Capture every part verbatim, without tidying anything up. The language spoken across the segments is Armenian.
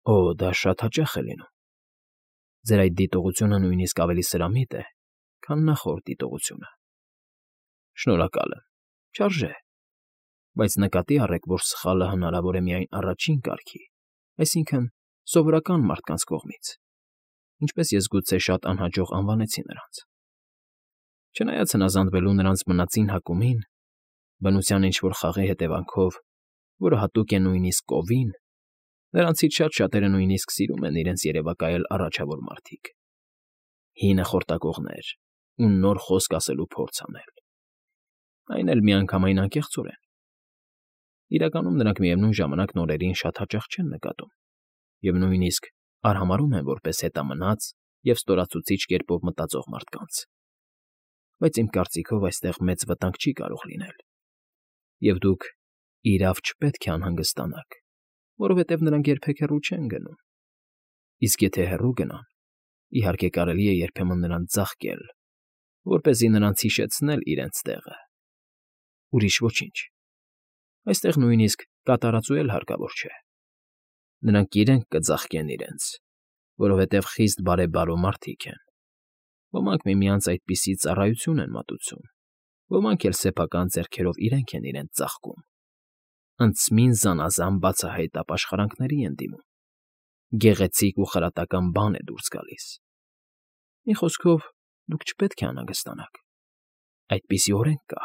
Օ, դա շատ հաճախ է լինում։ Ձեր այդ դիտողությունը նույնիսկ ավելի սրամիտ է, քան նախորդ դիտողությունը։ Շնորհակալ եմ, չարժե։ Բայց նկատի առեք, որ սխալը հնարավոր է միայն առաջին կարգի, այսինքն՝ սովորական մարդկանց կողմից, ինչպես ես գուցե շատ անհաջող անվանեցի նրանց։ Չնայած հնազանդվելու նրանց բնածին հակումին, բնության ինչ֊որ խաղի հետևանքով, որը հատուկ է նույնիսկ կովին, նրանցից շատ֊շատերը նույնիսկ սիրում են իրենց երևակայել առաջավոր մարդիկ, հինը խորտակողներ ու նոր խոսք ասելու փորձ անել, այն էլ միանգամայն անկեղծորեն։ Իրականում նրանք միևնույն ժամանակ նորերին շատ հաճախ չեն նկատում և նույնիսկ արհամարհում են որպես հետամնաց և ստորացուցիչ կերպով մտածող մարդկանց։ Բայց իմ կարծիքով այստեղ մեծ վտանգ չի կարող լինել, և դուք իրավ չպետք է անհանգստանաք, որովհետև նրանք երբեք հեռու չեն գնում։ Իսկ եթե հեռու գնան, իհարկե կարելի է երբեմն նրանց ձաղկել, որպեսզի նրանց հիշեցնել իրենց տեղը։ Ուրիշ ոչինչ։ Այստեղ նույնիսկ կատարածու էլ հարկավոր չէ։ Նրանք իրենք կձաղկեն իրենց, որովհետև խիստ բարեբարո մարդիկ են։ Ոմանք միմյանց այդպիսի ծառայություն են մատուցում, ոմանք էլ սեփական ձեռքերով իրենք են իրենց ծաղկում, ընդցմին զանազան բացահայտ ապաշխարանքների են դիմում, գեղեցիկ ու խրատական բան է դուրս գալիս։ Մի խոսքով, դուք չպետք է անհանգստանաք, այդպիսի օրենք կա։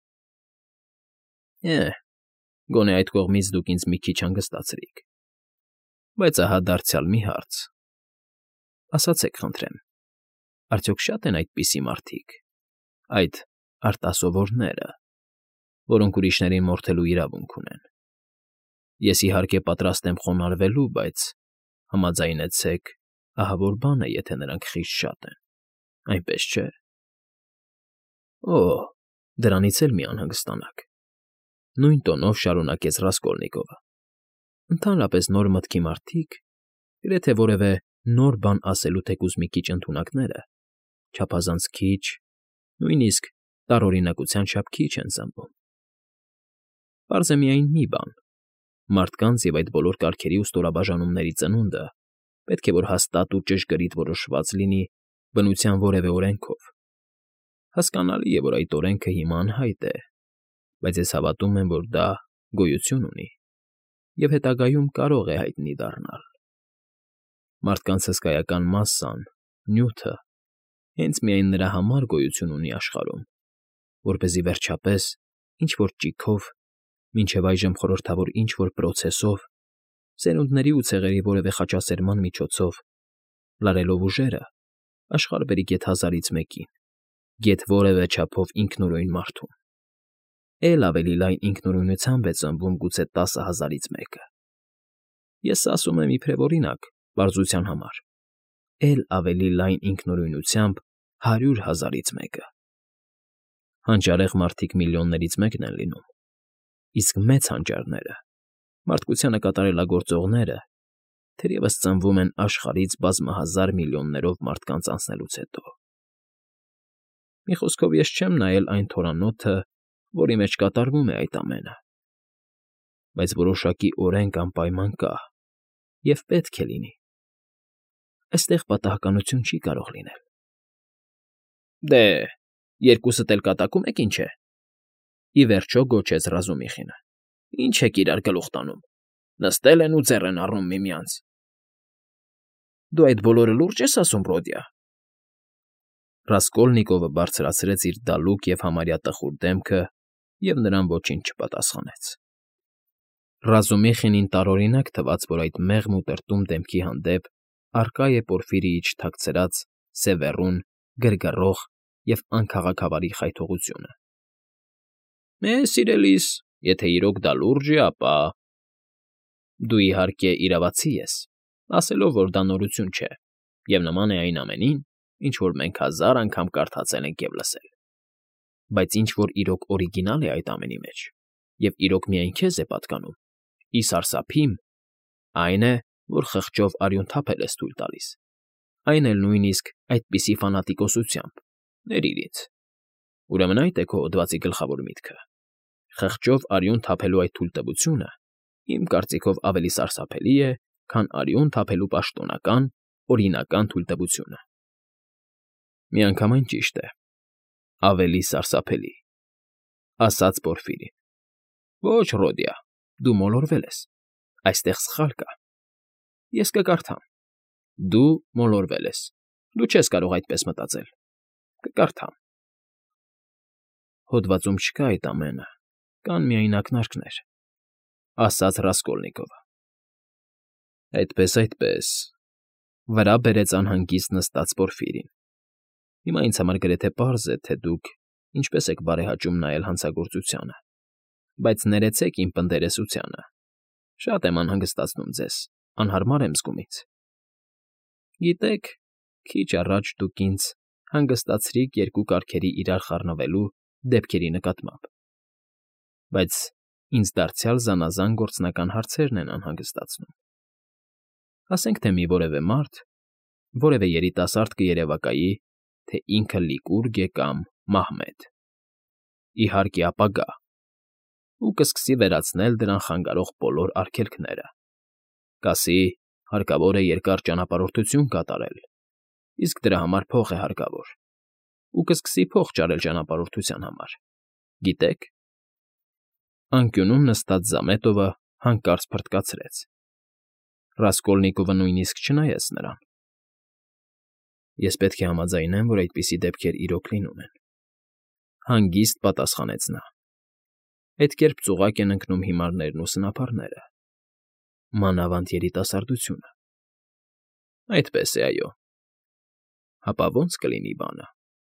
Է՛, գոնե այդ կողմից դուք ինձ մի քիչ հանգստացրիք։ Բայց ահա դարձյալ մի հարց. ասացեք, խնդրեմ, արդյոք շատ են այդպիսի մարդիկ, այդ արտասովորները, որոնք ուրիշներին մորթելու իրավունք ունեն։ Ես, իհարկե, պատրաստ եմ խոնարհվելու, բայց համաձայնեցեք, ահա որ բան է, եթե նրանք խիստ շատ են, այնպես չէ՞։ Օ, դրանից էլ մի անհանգստանաք,֊ նույն տոնով շարունակեց Ռասկոլնիկովը։ Ընդհանրապես նոր մտքի մարդիկ, գրեթե որևէ նոր բան ասելու թեկուզ մի քիչ ընդունակները, չափազանց քիչ, նույնիսկ տարօրինակության չափ քիչ են զնվում։ Պարզ է միայն մի բան. մարդկանց և այդ բոլոր կարգերի ու ստորաբաժանումների ծնունդը պետք է որ հաստատ ու ճշգրիտ որոշված լինի բնության որևէ օրենքով։ Հասկանալի է, որ այդ օրենքը հիմա անհայտ է, բայց ես հավատում եմ, որ դա գոյություն ունի և հետագայում կարող է հայտնի դառնալ։ Մարդկանց հսկայական մասսան, նյութը, հենց միայն նրա համար գոյություն ունի աշխարհում, որպեսզի վերջապես, ինչ֊որ ճիգով, մինչև այժմ խորհրդավոր ինչ֊որ պրոցեսով, սերունդների ու ցեղերի որևէ խաչասերման միջոցով, լարելով ուժերը, աշխարհ բերի գեթ հազարից մեկին, գեթ որևէ չափով ինքնուրույն մարդուն։ Էլ ավելի լայն ինքնուրույնությամբ է ծնվում գուցե տասը հազարից մեկը։ Ես սա ասում եմ իբրև օրինակ, պարզության համար, էլ ավելի լայն ինքնուրույնությամբ հարյուր հազարից մեկը։ Հանճարեղ մարդիկ միլիոններից մեկն են լինում, իսկ մեծ հանճարները, մարդկությանը կատարելագործողները, թերևս ծնվում են աշխարհից բազմահազար միլիոններով մարդկանց անցնելուց հետո։ Մի խոսքով, ես չեմ նայել այն թորանոթը, որի մեջ կատարվում է այդ ամենը։ Բայց որոշակի օրենք անպայման կա և պետք է լինի։ Այստեղ պատահականություն չի կարող լինել։ Դե, երկուսդ էլ կատակում եք, ինչ է,֊ ի վերջո գոչեց Ռազումիխինը։ Ինչ եք իրար գլուխ տանում, նստել են ու ձեռ են առնում միմյանց։ Դու այդ բոլորը լուրջ ես ասում, Ռոդիա։ Ռասկոլնիկովը բարձրացրեց իր դալուկ և համարյա տխուր դեմքը և նրան ոչինչ չպատասխանեց։ Ռազումիխինին տարօրինակ թվաց, որ այդ մեղմ ու տրտում դեմքի հանդեպ առկա է Պորֆիրիի չթաքցրած, սևեռուն, գրգռող և անքաղաքավարի խայթողությունը։ Է, սիրելիս, եթե իրոք դա լուրջ է, ապա… Դու, իհարկե, իրավացի ես, ասելով, որ դա նորություն չէ և նման է այն ամենին, ինչ որ մենք հազար անգամ կարդացել ենք և լսել։ Բայց ինչ որ իրոք օրիգինալ է այդ ամենի մեջ, և իրոք միայն քեզ է պատկանում, ի սարսափիմ, այն է, որ խղճով արյուն թափել ես թույլ տալիս, այն էլ նույնիսկ այդպիսի ֆանատիկոսությամբ, ներիր ինձ։ Ուրեմն այդ է քո հոդվածի գլխավոր միտքը։ Խղճով արյուն թափելու այդ թույլտվությունը, իմ կարծիքով, ավելի սարսափելի է, քան արյուն թափելու պաշտոնական, օրինական թույլտվությունը։ Միանգամայն ճիշտ է, ավելի սարսափելի, ասաց Պորֆիրին։ Ոչ, Ռոդիա, դու մոլորվել ես, այստեղ սխալ կա։ Ես կկարդամ։ Դու մոլորվել ես, դու չես կարող այդպես մտածել։ Կկարդամ։ Հոդվածում չկա այդ ամենը, կան միայն ակնարկներ, ասաց Ռասկոլնիկովը։ Այդպես, այդպես, վրա բերեց անհանգիստ նստած Պորֆիրին։ Հիմա ինձ համար գրեթե պարզ է, թե դուք ինչպես եք բարեհաճում նայել հանցագործությանը, բայց ներեցեք իմ պնդերեսությանը։ Շատ եմ անհանգստացնում ձեզ, անհարմար եմ զգում ինձ։ Գիտեք, քիչ առաջ դուք ինձ հանգստացրիք երկու կարգերի իրար խառնվելու դեպքերի նկատմամբ, բայց ինձ դարձյալ զանազան գործնական հարցերն են անհանգստացնում։ Ասենք թե մի որևէ մարդ, որևէ երիտասարդ կերևակայի, թե ինքը Լիկուրգ է կամ Մահմեդ, իհարկե ապագա, ու կսկսի վերացնել դրան խանգարող բոլոր արգելքները, կասի, հարկավոր է երկար ճանապարհորդություն կատարել, իսկ դրա համար փող է հարկավոր, ու կսկսի փող ճարել ճանապարհորդության համար, գիտեք։ Անկյունում նստած Զամետովը հանկարծ փռթկացրեց։ Ռասկոլնիկովը նույնիսկ չնայեց նրան։ Ես պետք է համաձայնեմ, որ այդպիսի դեպքեր իրոք լինում են։ Հանգիստ պատասխանեց նա։ Այդ կերպ ծուղակ են ընկնում հիմարներն ու սնափառները։ Մանավանդ երիտասարդությունը։ Այդպես է, այո։ Հապա ո՞նց կլինի բանը։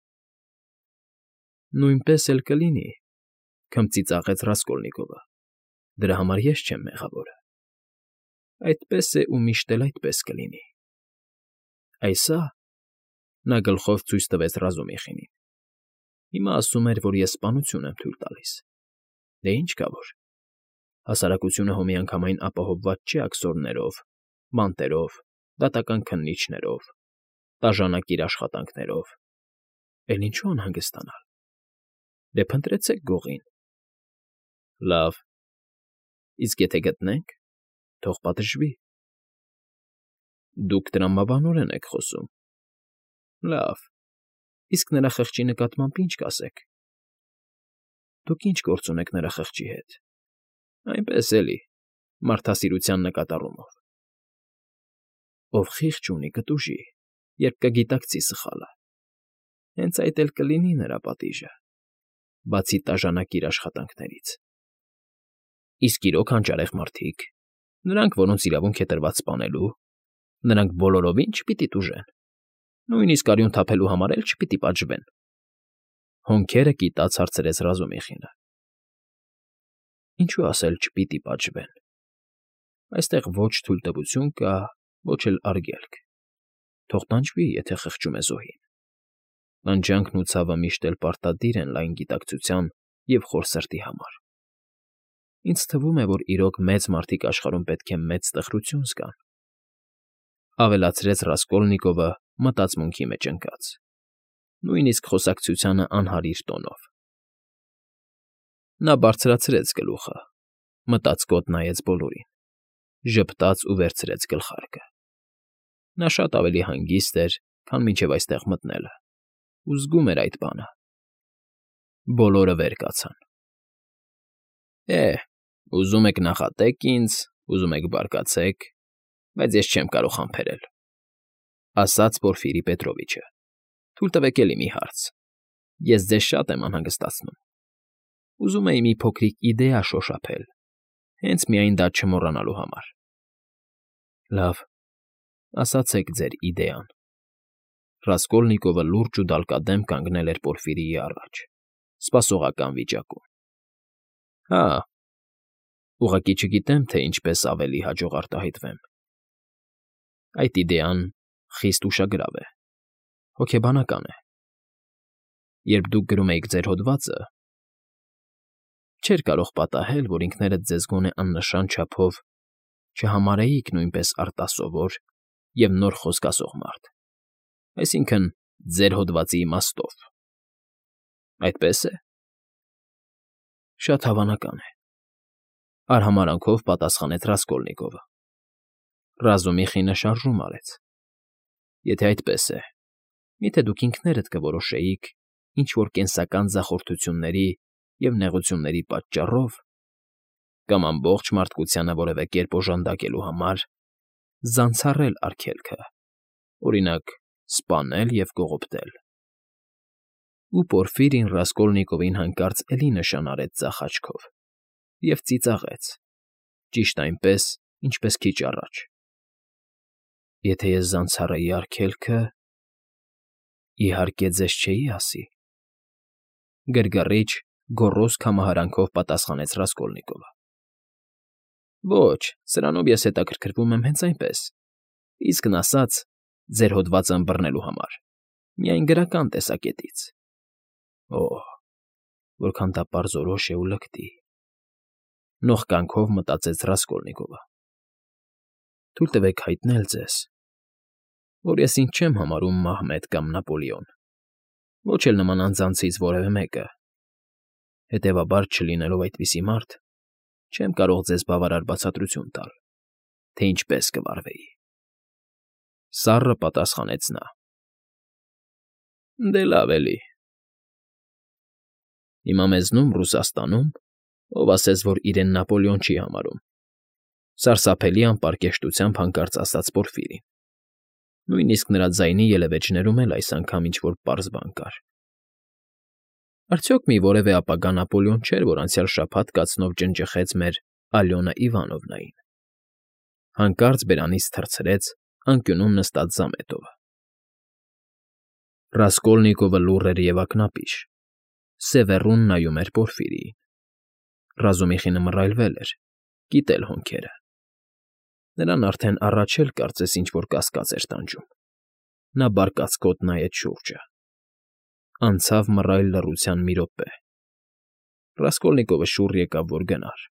Նույնպես էլ կլինի, քմծիծաղեց Ռասկոլնիկովը։ Դրա համար ես չեմ մեղավորը։ Այդպես է ու միշտ էլ այդպես կլինի։ Այսա, նա գլխով ցույց տվեց Ռազումիխինին։ Հիմա ասում էր, որ ես սպանություն եմ թույլ տալիս։ Դե ինչ կա որ։ Հասարակությունը հո միանգամայն ապահովված չէ աքսորներով, բանտերով, դատական քննիչներով, տաժանակիր աշխատանքներով։ Էլ ինչու անհանգստանալ։ Դե փնտրեցեք գողին։ Լավ։ Իսկ եթե գտնենք, թող պատժվի։ Դուք տրամաբանորեն եք խոսում։ Լավ, իսկ նրա խղճի նկատմամբ ինչ կասեք։ Դուք ինչ գործ ունեք նրա խղճի հետ։ Այնպես էլի, մարդասիրության նկատառումով։ Ով խիղճ ունի, կտուժի, երբ կգիտակցի սխալը։ Հենց այդ էլ կլինի նրա պատիժը, բացի տաժանակիր աշխատանքներից։ Իսկ իրոք հանճարեղ մարդիկ, նրանք, որոնց իրավունք է տրված սպանելու, նրանք բոլորովին չպիտի տուժեն, նույնիսկ արյուն թափելու համար էլ չպիտի պատժվեն։ Հոնքերը կիտած հարցրեց Ռազումիխինը։ Ինչու ասել չպիտի պատժվեն։ Այստեղ ոչ թույլտվություն կա, ոչ էլ արգելք։ Թող տանջվի, եթե խղճում է զոհին։ Տանջանքն ու ցավը միշտ էլ պարտադիր են լայն գիտակցության և խոր սրտի համար։ Ինձ թվում է, որ իրոք մեծ մարդիկ աշխարհում պետք է մեծ տխրություն զգան։ Ավելացրեց Ռասկոլնիկովը մտածմունքի մեջ ընկած, նույնիսկ խոսակցությանը անհարիր տոնով։ Նա բարձրացրեց գլուխը, մտածկոտ նայեց բոլորին, ժպտաց ու վերցրեց գլխարկը։ Նա շատ ավելի հանգիստ էր, քան մինչև այստեղ մտնելը, ու զգում էր այդ բանը։ Բոլորը վեր կացան։ Է, ուզում եք նախատեք ինձ, ուզում եք բարկացեք, բայց ես չեմ կարող համբերել, ասաց Պորֆիրի Պետրովիչը։ Թույլ տվեք էլի մի հարց։ Ես ձեզ շատ եմ անհանգստացնում։ Ուզում էի մի փոքրիկ իդեա շոշափել, հենց միայն դա չմոռանալու համար։ Լավ, ասացեք ձեր իդեան։ Ռասկոլնիկովը լուրջ ու դալկադեմ կանգնել էր Պորֆիրիի առաջ, սպասողական վիճակում։ Հա, ուղղակի չգիտեմ, թե ինչպես ավելի հաջող արտահայտվեմ։ Այդ իդեան խիստ ուշագրավ է, հոգեբանական է։ Երբ դուք գրում էիք ձեր հոդվածը, չէր կարող պատահել, որ ինքներդ ձեզ գոնե աննշան չափով չհամարեիք նույնպես արտասովոր և նոր խոսք ասող մարդ, այսինքն՝ ձեր հոդվածի իմաստով։ Այդպե՞ս է։ Շատ հավանական է, արհամարհանքով պատասխանեց Ռասկոլնիկովը։ Ռազումիխինը շարժում արեց։ Եթե այդպես է, միթե դուք ինքներդ կորոշեիք ինչ֊որ կենսական ձախորդությունների և նեղությունների պատճառով կամ ամբողջ մարդկությանը որևէ կերպ օժանդակելու համար զանցառել արգելքը, օրինակ, սպանել և կողոպտել։ Ու Պորֆիրին Ռասկոլնիկովին հանկարծ էլի նշան արեց ձախ աչքով և ծիծաղեց, ճիշտ այնպես, ինչպես քիչ առաջ։ Եթե ես զանցառեի արգելքը, իհարկե, ձեզ չէի ասի,֊ գրգռիչ, գոռոզ քամահարանքով պատասխանեց Ռասկոլնիկովը։ Ոչ, սրանով ես հետաքրքրվում եմ հենց այնպես, իսկն ասած, ձեր հոդվածը ըմբռնելու համար, միայն գրական տեսակետից։ Օհ, որքան դա պարզորոշ է ու լկտի,֊ նողկանքով մտածեց Ռասկոլնիկովը։ Թույլ տվեք հայտնել ձեզ, որ ես ինձ չեմ համարում Մահմեդ կամ Նապոլեոն, ոչ էլ նման անձանցից որևէ մեկը, հետևաբար, չլինելով այդպիսի մարդ, չեմ կարող ձեզ բավարար բացատրություն տալ, թե ինչպես կվարվեի,֊ սառը պատասխանեց նա։ Դե լավ էլի։ Հիմա մեզնում, Ռուսաստանում, ով ասեց, որ իրեն Նապոլեոն չի համարում,֊ սարսափելի անպարկեշտությամբ հանկարծ ասաց Պորֆիրին. նույնիսկ նրա ձայնի ելևէջներում էլ այս անգամ ինչ֊որ պարզ բան կար։ Արդյոք մի որևէ ապագա Նապոլեոն չէր, որ անցյալ շաբաթ կացնով ջնջխեց մեր Ալյոնա Իվանովնային,֊ հանկարծ բերանից թռցրեց անկյունում նստած Զամետովը։ Ռասկոլնիկովը լուռ էր և ակնապիշ, սևեռուն նայում էր Պորֆիրիին։ Ռազումիխինը մռայլվել էր, կիտել հոնքերը։ Նրան արդեն առաջ էլ կարծես ինչ֊որ կասկած էր տանջում։ Նա բարկացկոտ նայեց շուրջը։ Անցավ մռայլ լռության մի րոպե։ Ռասկոլնիկովը շուռ եկավ, որ գնար։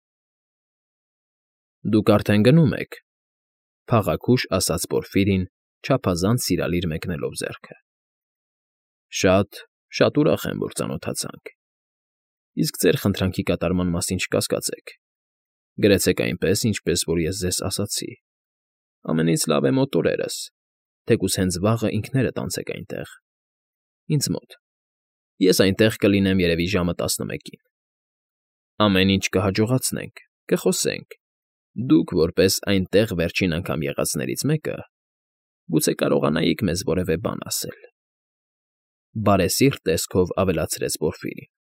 Դուք արդեն գնում եք,֊ փաղաքուշ ասաց Պորֆիրին, չափազանց սիրալիր մեկնելով ձեռքը։ Շատ, շատ ուրախ եմ, որ ծանոթացանք։ Իսկ ձեր խնդրանքի կատարման մասին չկասկածեք։ Գրեցեք այնպես, ինչպես որ ես ձեզ ասացի։ Ամենից լավ է մոտ օրերս, թեկուզ հենց վաղը ինքներդ անցեք այնտեղ, ինձ մոտ։ Ես այնտեղ կլինեմ երևի ժամը տասնմեկին։ Ամեն ինչ կհաջողացնենք, կխոսենք։ Դուք, որպես այնտեղ վերջին անգամ եղածներից մեկը, գուցե կարողանայիք մեզ որևէ բան ասել,֊ բարեսիրտ տեսքով ավելացրեց Պորֆիրին։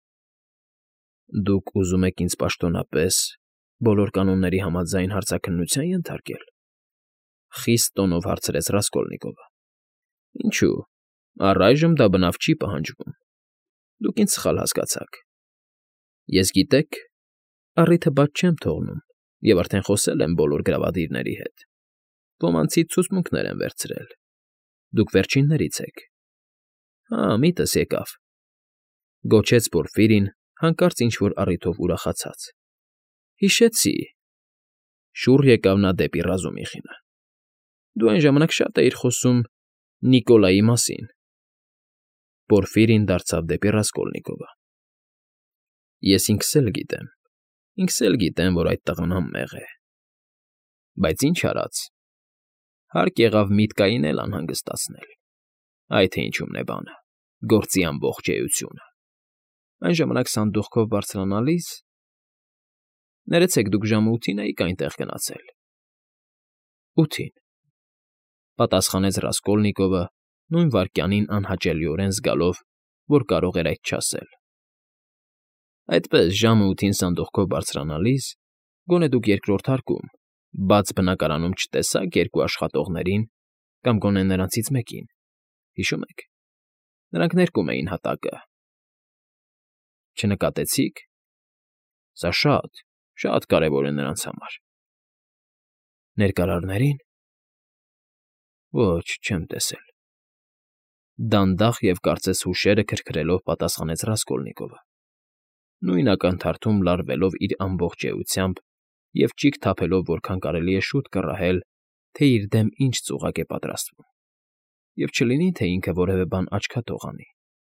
Դուք ուզում եք ինձ պաշտոնապես բոլոր կանոնների համաձայն հարցաքննության ենթարկե՞լ,֊ խիստ տոնով հարցրեց Ռասկոլնիկովը։ Ինչո՞ւ, առայժմ դա բնավ չի պահանջվում։ Դուք ինձ սխալ հասկացաք։ Ես, գիտեք, առիթը բաց չեմ թողնում և արդեն խոսել եմ բոլոր գրավադիրների հետ։ Ոմանցից ցուցմունքներ եմ վերցրել։ Դուք վերջիններից եք։ Հա, միտս եկավ,֊ գոչեց Պորֆիրին, հանկարծ ինչ֊որ առիթով ուրախացած։ Հիշեցի,֊ շուռ եկավ նա դեպի Ռազումիխինը։ Դու այն ժամանակ շատ էիր խոսում Նիկոլայի մասին։ Պորֆիրին դարձավ դեպի Ռասկոլնիկովը։ Ես ինքս էլ գիտեմ, ինքս էլ գիտեմ, որ այդ տղան անմեղ է։ Բայց ինչ արած, հարկ եղավ միտկային էլ անհանգստացնել։ Այ թե ինչումն է բանը, գործի ամբողջ էությունը։ Այն ժամանակ սանդուղքով բարձրանալիս… Ներեցեք, դուք ժամը ութին էիք այնտեղ գնացել։ Ութին,֊ պատասխանեց Ռասկոլնիկովը, նույն վայրկյանին անհաճելիորեն զգալով, որ կարող էր այդ չասել։ Այդպես, ժամը ութին սանդուղքով բարձրանալիս, գոնե դուք երկրորդ հարկում, բաց բնակարանում չտեսաք երկու աշխատողներին կամ գոնե նրանցից մեկին, հիշո՞ւմ եք, նրանք ներկում էին հատակը։ Չնկատեցի՞ք։ Սա շատ, շատ կարևոր է նրանց համար։ Ներկարարների՞ն։ Ոչ, չեմ տեսել,֊ դանդաղ և կարծես հուշերը քրքրելով պատասխանեց Ռասկոլնիկովը, նույն ակնթարթում լարվելով իր ամբողջ էությամբ և ճիգ թափելով որքան կարելի է շուտ կռահել, թե իր դեմ ինչ ծուղակ է պատրաստվում, և չլինի, թե ինքը որևէ բան աչքաթող անի։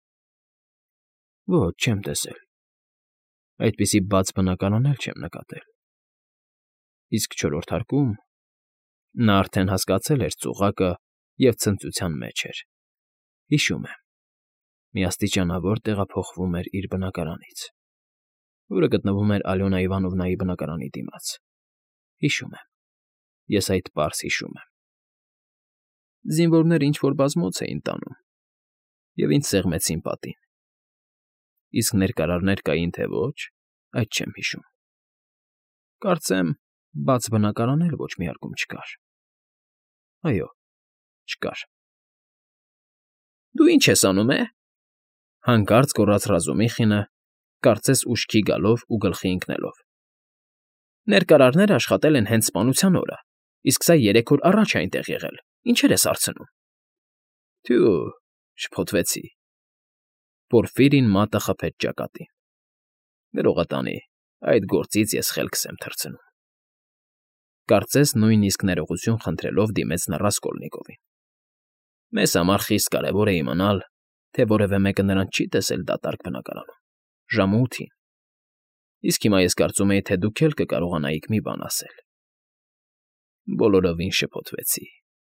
Ոչ, չեմ տեսել։ Այդպիսի բաց բնակարան էլ չեմ նկատել։ Իսկ չորրորդ հարկում… Նա արդեն հասկացել էր ծուղակը և ցնծության մեջ էր։ Հիշում է, մի աստիճանավոր տեղափոխվում էր իր բնակարանից, որը գտնվում էր Ալյոնա Իվանովնայի բնակարանի դիմաց։ Հիշում եմ, ես այդ պարզ հիշում եմ։ Զինվորները ինչ֊որ բազմոց էին տանում և ինձ սեղմեցին պատին։ Իսկ ներկարարներ կային, թե ոչ, այդ չեմ հիշում։ Կարծեմ, բաց բնակարան էլ ոչ մի հարկում չկար։ Այո, չկար։ Դու ի՞նչ ես անում, է,֊ հանկարծ գոռաց Ռազումիխինը, կարծես ուշքի գալով ու գլխի ընկնելով։ Ներկարարներն աշխատել են հենց սպանության օրը, իսկ սա երեք օր առաջ է այնտեղ եղել, ինչեր ես հարցնում։ Թյո՛ւ,֊ շփոթվեցի։ Պորֆիրին մատը խփեց ճակատին։ Ներողատանի, այդ գործից ես խելքս եմ թռցնում։ Կարծես նույնիսկ ներողություն խնդրելով դիմեց նա Ռասկոլնիկովին։ Մեզ համար խիստ կարևոր է իմանալ, թե որևէ մեկը նրան չի տեսել դատարկ բնակարանում, ժամը ութին, իսկ հիմա ես կարծում էի, թե դուք էլ կկարողանայիք մի բան ասել։ Բոլորովին շփոթվեցի։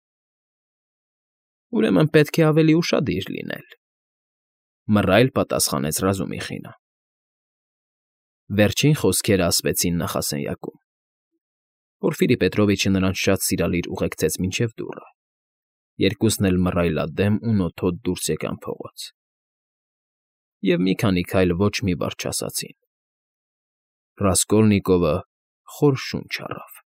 Ուրեմն պետք է ավելի ուշադիր լինել,֊ մռայլ պատասխանեց Ռազումիխինը։ Վերջին խոսքերը ասվեցին նախասենյակում։ Պորֆիրի Պետրովիչը նրանց շատ սիրալիր ուղեկցեց մինչև դուռը։ Երկուսն էլ մռայլադեմ ու նոթոտ դուրս եկան փողոց։ Եվ մի քանի քայլ ոչ մի բառ չասացին։ Ռասկոլնիկովը խոր շունչ առավ։